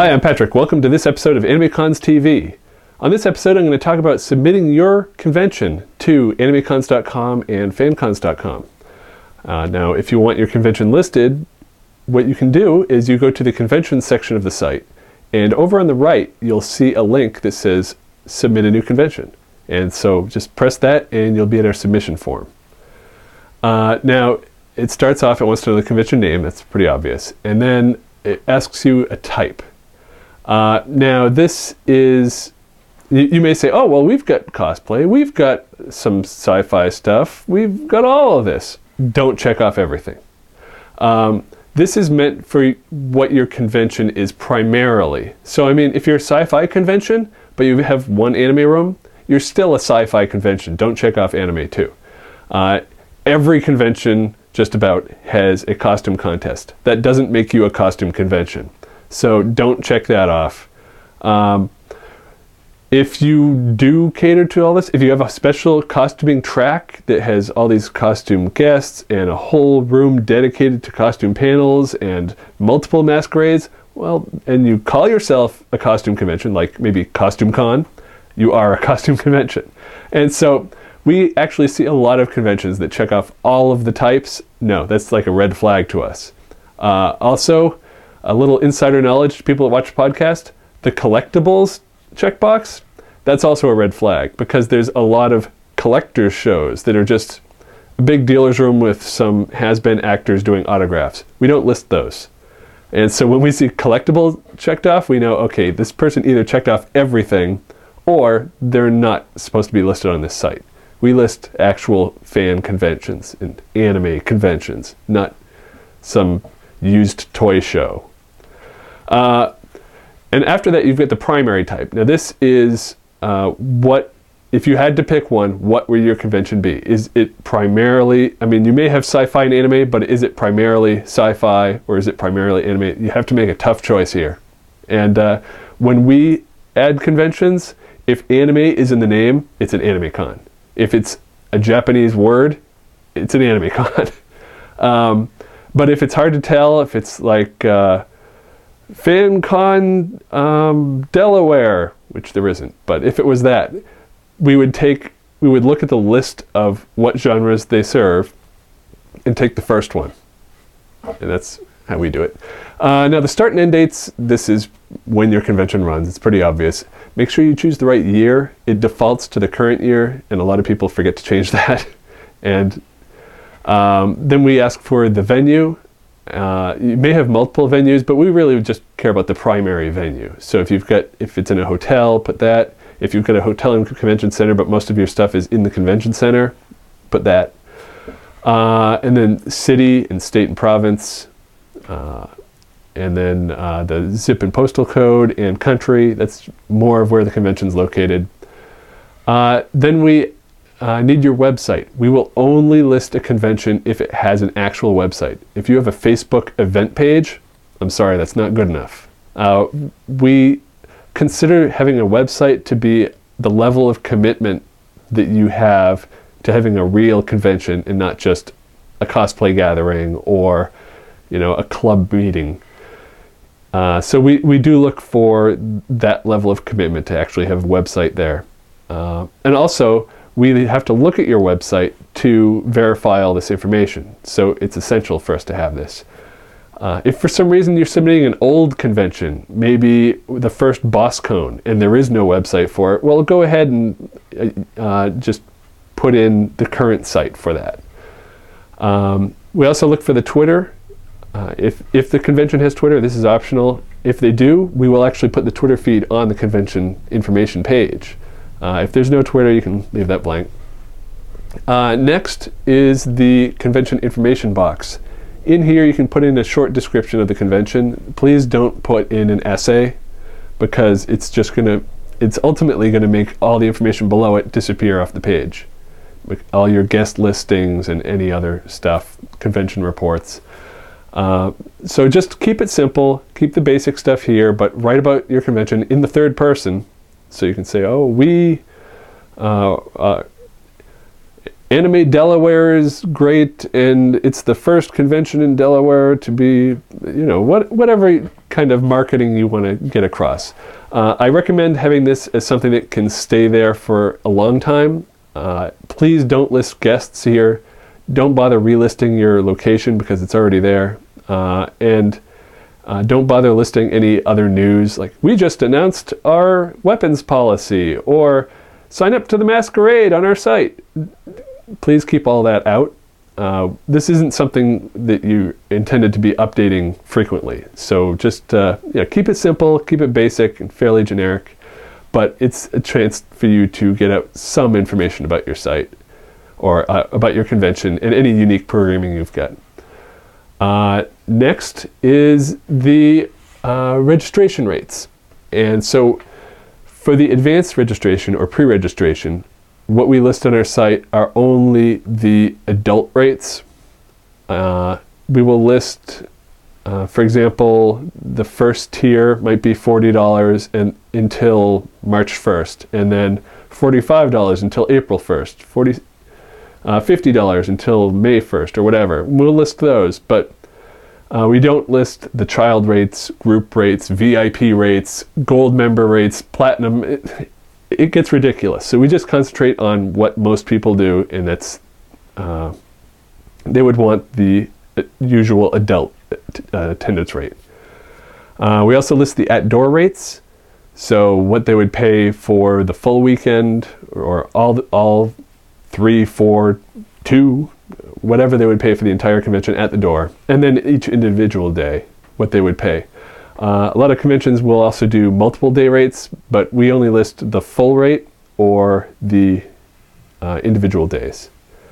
Hi, I'm Patrick. Welcome to this episode of AnimeCons TV. On this episode, I'm going to talk about submitting your convention to animecons.com and fancons.com. Now, if you want your convention listed, what you can do is you go to the convention section of the site, and over on the right, you'll see a link that says Submit a New Convention. And so just press that, and you'll be at our submission form. Now, it starts off, it wants to know the convention name, that's pretty obvious, and then it asks you a type. Now this is, you may say, oh, well, we've got cosplay, we've got some sci-fi stuff, we've got all of this. Don't check off everything. This is meant for what your convention is primarily. So, I mean, if you're a sci-fi convention, but you have one anime room, you're still a sci-fi convention. Don't check off anime too. Every convention just about has a costume contest. That doesn't make you a costume convention. So don't check that off. If you do cater to all this, if you have a special costuming track that has all these costume guests and a whole room dedicated to costume panels and multiple masquerades, well, and you call yourself a costume convention, like maybe Costume Con, you are a costume convention. And so we actually see a lot of conventions that check off all of the types. No, that's like a red flag to us. Also, a little insider knowledge to people that watch the podcast, the collectibles checkbox, that's also a red flag because there's a lot of collector's shows that are just a big dealer's room with some has-been actors doing autographs. We don't list those. And so when we see collectible checked off, we know, okay, this person either checked off everything or they're not supposed to be listed on this site. We list actual fan conventions and anime conventions, not some used toy show. And after that, you've got the primary type. Now this is what, if you had to pick one, what would your convention be? Is it primarily, I mean, you may have sci-fi and anime, but is it primarily sci-fi or is it primarily anime? You have to make a tough choice here. And when we add conventions, if anime is in the name, it's an AnimeCon. If it's a Japanese word, it's an AnimeCon. But if it's hard to tell, if it's like FanCon Delaware, which there isn't, but if it was that, we would look at the list of what genres they serve and take the first one. And that's how we do it. Now the start and end dates, this is when your convention runs. It's pretty obvious. Make sure you choose the right year. It defaults to the current year, and a lot of people forget to change that. And then we ask for the venue. You may have multiple venues, but we really just care about the primary venue. So if it's in a hotel, put that. If you've got a hotel and convention center, but most of your stuff is in the convention center, put that. And then city and state and province. And then the zip and postal code and country, that's more of where the convention's located. Then we need your website. We will only list a convention if it has an actual website. If you have a Facebook event page, I'm sorry, that's not good enough. We consider having a website to be the level of commitment that you have to having a real convention and not just a cosplay gathering or, you know, a club meeting. So we do look for that level of commitment to actually have a website there. And also, we have to look at your website to verify all this information. So it's essential for us to have this. If for some reason you're submitting an old convention, maybe the first BossCon, and there is no website for it, well, go ahead and just put in the current site for that. We also look for the Twitter. If the convention has Twitter, this is optional. If they do, we will actually put the Twitter feed on the convention information page. If there's no Twitter, you can leave that blank. Next is the convention information box. In here, you can put in a short description of the convention. Please don't put in an essay because it's ultimately going to make all the information below it disappear off the page. All your guest listings and any other stuff, convention reports. So just keep it simple, keep the basic stuff here, but write about your convention in the third person. So you can say, oh, Anime Delaware is great, and it's the first convention in Delaware to be, you know, whatever kind of marketing you want to get across. I recommend having this as something that can stay there for a long time. Please don't list guests here. Don't bother relisting your location because it's already there. And don't bother listing any other news, like we just announced our weapons policy, or sign up to the masquerade on our site. Please keep all that out. This isn't something that you intended to be updating frequently. So just keep it simple, keep it basic and fairly generic, but it's a chance for you to get out some information about your site or about your convention and any unique programming you've got. Next is the registration rates. And so for the advanced registration or pre-registration, what we list on our site are only the adult rates. We will list, for example, the first tier might be $40 until March 1st, and then $45 until April 1st, $50 until May 1st, or whatever. We'll list those, but we don't list the child rates, group rates, VIP rates, gold member rates, platinum. It gets ridiculous. So we just concentrate on what most people do, and that's they would want the usual adult attendance rate. We also list the at-door rates, so what they would pay for the full weekend, or all 3, 4, 2, whatever they would pay for the entire convention at the door, and then each individual day, what they would pay. A lot of conventions will also do multiple day rates, but we only list the full rate or the individual days.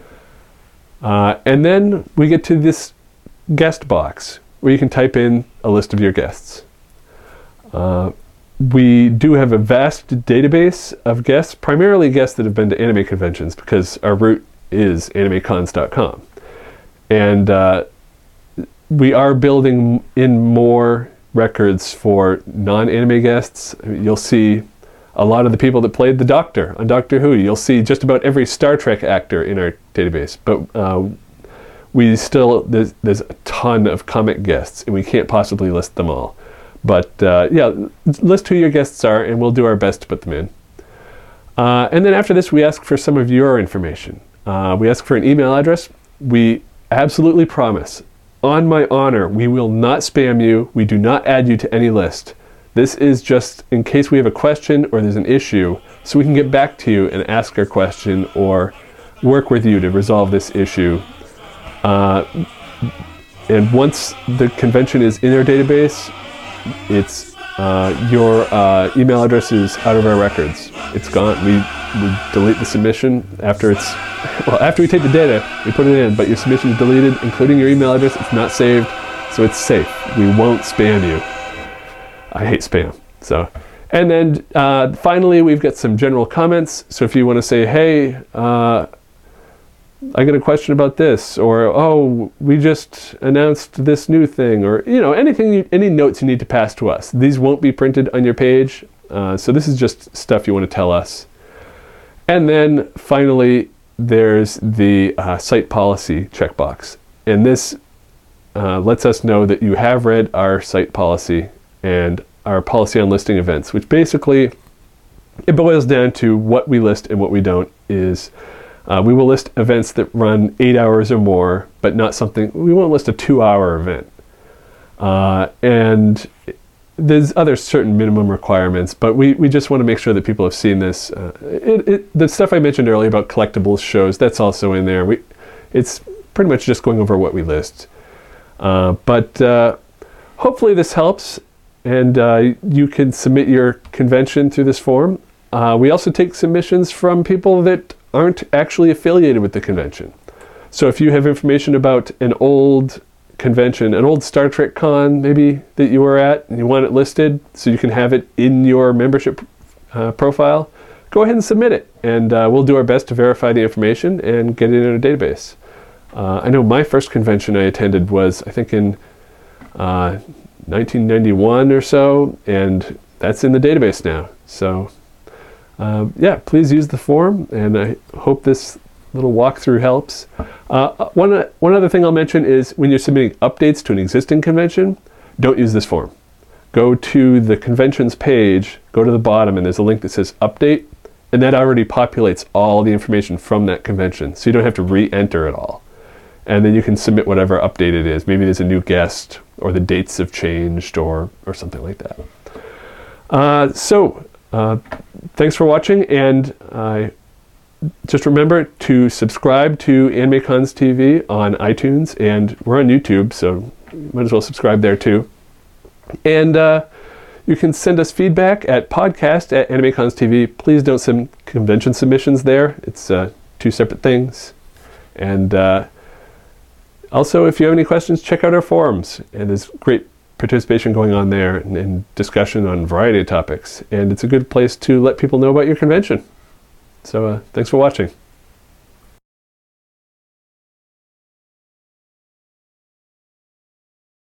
And then we get to this guest box where you can type in a list of your guests. We do have a vast database of guests, primarily guests that have been to anime conventions, because our root is animecons.com. And we are building in more records for non-anime guests. You'll see a lot of the people that played the Doctor on Doctor Who. You'll see just about every Star Trek actor in our database. But there's a ton of comic guests, and we can't possibly list them all. But list who your guests are, and we'll do our best to put them in. And then after this, we ask for some of your information. We ask for an email address. We absolutely promise, on my honor, we will not spam you. We do not add you to any list. This is just in case we have a question or there's an issue, so we can get back to you and ask our question or work with you to resolve this issue. And once the convention is in our database, it's your email address is out of our records. It's gone. We delete the submission after after we take the data, we put it in, but your submission is deleted, including your email address. It's not saved, so it's safe. We won't spam you. I hate spam. So, and then finally, we've got some general comments. So if you want to say, hey, I got a question about this, or oh, we just announced this new thing, or any notes you need to pass to us. These won't be printed on your page, so this is just stuff you want to tell us. And then finally, there's the site policy checkbox, and this lets us know that you have read our site policy and our policy on listing events, which basically it boils down to what we list and what we don't is. We will list events that run 8 hours or more, but not something, we won't list a 2-hour event. And there's other certain minimum requirements, but we just want to make sure that people have seen this. The stuff I mentioned earlier about collectibles shows, that's also in there. It's pretty much just going over what we list. But hopefully this helps, and you can submit your convention through this form. We also take submissions from people that aren't actually affiliated with the convention. So if you have information about an old convention, an old Star Trek con maybe that you were at, and you want it listed so you can have it in your membership profile, go ahead and submit it, and we'll do our best to verify the information and get it in our database. I know my first convention I attended was, I think, in 1991 or so, and that's in the database now. So please use the form, and I hope this little walkthrough helps. One other thing I'll mention is when you're submitting updates to an existing convention, don't use this form. go to the conventions page, go to the bottom, and there's a link that says update, and that already populates all the information from that convention, so you don't have to re-enter it all. And then you can submit whatever update it is. Maybe there's a new guest, or the dates have changed, or something like that. Thanks for watching, and just remember to subscribe to AnimeCons TV on iTunes, and we're on YouTube, so you might as well subscribe there too. And you can send us feedback at podcast@AnimeCons TV. Please don't send convention submissions there. It's two separate things. And also, if you have any questions, check out our forums. And there's great participation going on there and discussion on a variety of topics. And it's a good place to let people know about your convention. So thanks for watching.